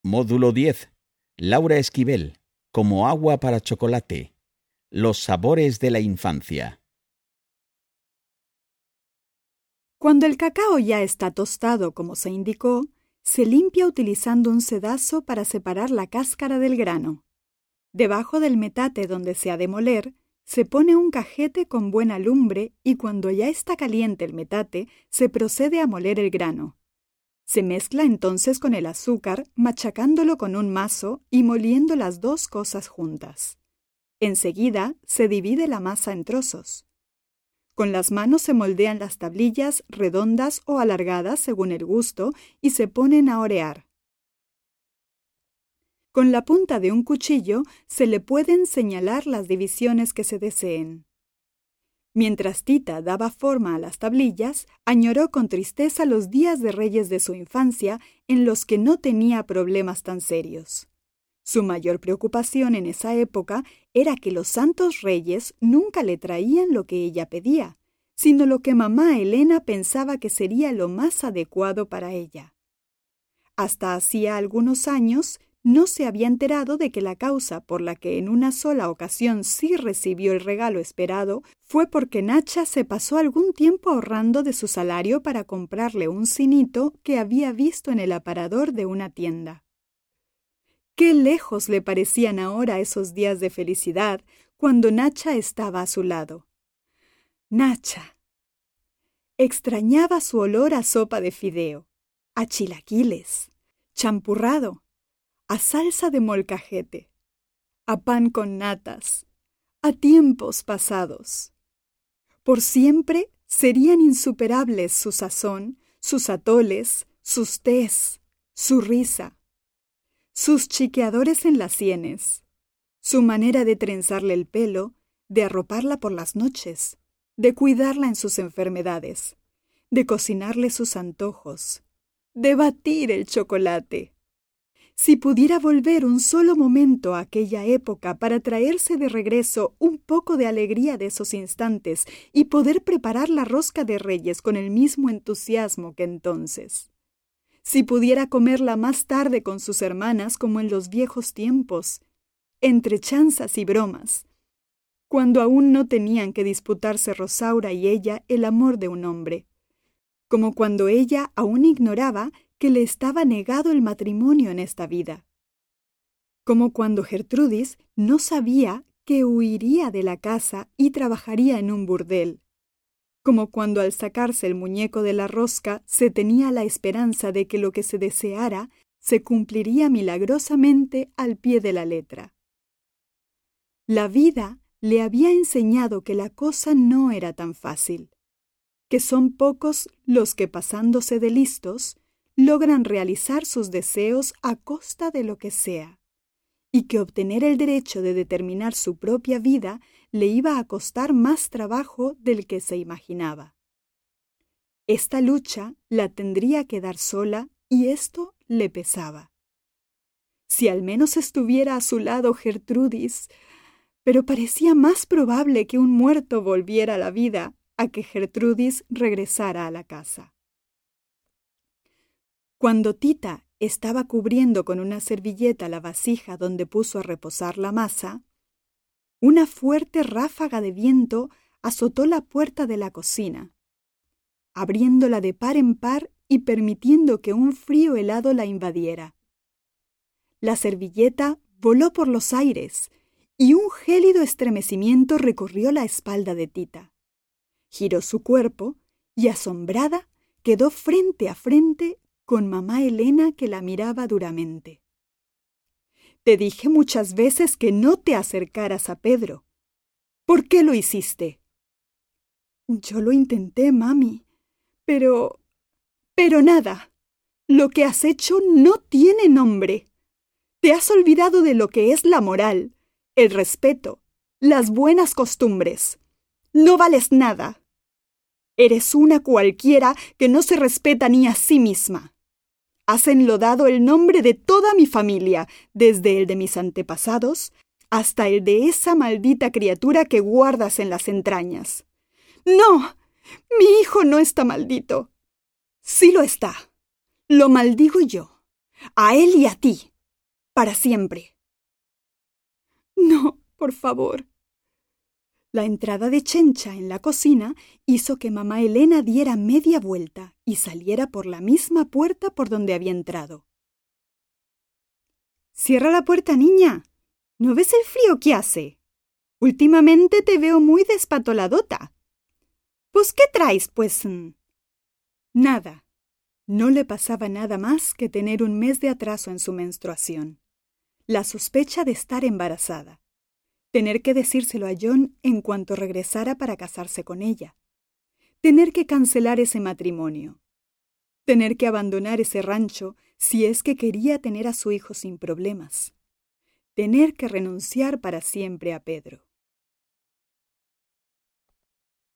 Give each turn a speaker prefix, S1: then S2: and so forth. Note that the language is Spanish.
S1: Módulo 10. Laura Esquivel. Como agua para chocolate. Los sabores de la infancia.
S2: Cuando el cacao ya está tostado, como se indicó, se limpia utilizando un sedazo para separar la cáscara del grano. Debajo del metate donde se ha de moler, se pone un cajete con buena lumbre y cuando ya está caliente el metate, se procede a moler el grano. Se mezcla entonces con el azúcar, machacándolo con un mazo y moliendo las dos cosas juntas. Enseguida se divide la masa en trozos. Con las manos se moldean las tablillas redondas o alargadas según el gusto y se ponen a orear. Con la punta de un cuchillo se le pueden señalar las divisiones que se deseen. Mientras Tita daba forma a las tablillas, añoró con tristeza los días de Reyes de su infancia en los que no tenía problemas tan serios. Su mayor preocupación en esa época era que los santos reyes nunca le traían lo que ella pedía, sino lo que mamá Elena pensaba que sería lo más adecuado para ella. Hasta hacía algunos años no se había enterado de que la causa por la que en una sola ocasión sí recibió el regalo esperado fue porque Nacha se pasó algún tiempo ahorrando de su salario para comprarle un cinito que había visto en el aparador de una tienda. Qué lejos le parecían ahora esos días de felicidad cuando Nacha estaba a su lado. Nacha. Extrañaba su olor a sopa de fideo, a chilaquiles, champurrado, a salsa de molcajete, a pan con natas, a tiempos pasados. Por siempre serían insuperables su sazón, sus atoles, sus tés, su risa, sus chiqueadores en las sienes, su manera de trenzarle el pelo, de arroparla por las noches, de cuidarla en sus enfermedades, de cocinarle sus antojos, de batir el chocolate. Si pudiera volver un solo momento a aquella época para traerse de regreso un poco de alegría de esos instantes y poder preparar la rosca de Reyes con el mismo entusiasmo que entonces. Si pudiera comerla más tarde con sus hermanas como en los viejos tiempos, entre chanzas y bromas, cuando aún no tenían que disputarse Rosaura y ella el amor de un hombre, como cuando ella aún ignoraba que le estaba negado el matrimonio en esta vida, como cuando Gertrudis no sabía que huiría de la casa y trabajaría en un burdel, como cuando al sacarse el muñeco de la rosca se tenía la esperanza de que lo que se deseara se cumpliría milagrosamente al pie de la letra. La vida le había enseñado que la cosa no era tan fácil, que son pocos los que pasándose de listos logran realizar sus deseos a costa de lo que sea, y que obtener el derecho de determinar su propia vida le iba a costar más trabajo del que se imaginaba. Esta lucha la tendría que dar sola y esto le pesaba. Si al menos estuviera a su lado Gertrudis, pero parecía más probable que un muerto volviera a la vida a que Gertrudis regresara a la casa. Cuando Tita estaba cubriendo con una servilleta la vasija donde puso a reposar la masa, una fuerte ráfaga de viento azotó la puerta de la cocina, abriéndola de par en par y permitiendo que un frío helado la invadiera. La servilleta voló por los aires y un gélido estremecimiento recorrió la espalda de Tita. Giró su cuerpo y, asombrada, quedó frente a frente con mamá Elena que la miraba duramente. Te dije muchas veces que no te acercaras a Pedro. ¿Por qué lo hiciste? Yo lo intenté, mami, pero nada. Lo que has hecho no tiene nombre. Te has olvidado de lo que es la moral, el respeto, las buenas costumbres. No vales nada. Eres una cualquiera que no se respeta ni a sí misma. Has enlodado el nombre de toda mi familia, desde el de mis antepasados hasta el de esa maldita criatura que guardas en las entrañas. ¡No! Mi hijo no está maldito. Sí lo está. Lo maldigo yo, a él y a ti, para siempre. No, por favor. La entrada de Chencha en la cocina hizo que mamá Elena diera media vuelta y saliera por la misma puerta por donde había entrado. «Cierra la puerta, niña. ¿No ves el frío que hace? Últimamente te veo muy despatoladota. ¿Pues qué traes, pues?» Nada. No le pasaba nada más que tener un mes de atraso en su menstruación. La sospecha de estar embarazada. Tener que decírselo a John en cuanto regresara para casarse con ella. Tener que cancelar ese matrimonio. Tener que abandonar ese rancho si es que quería tener a su hijo sin problemas. Tener que renunciar para siempre a Pedro.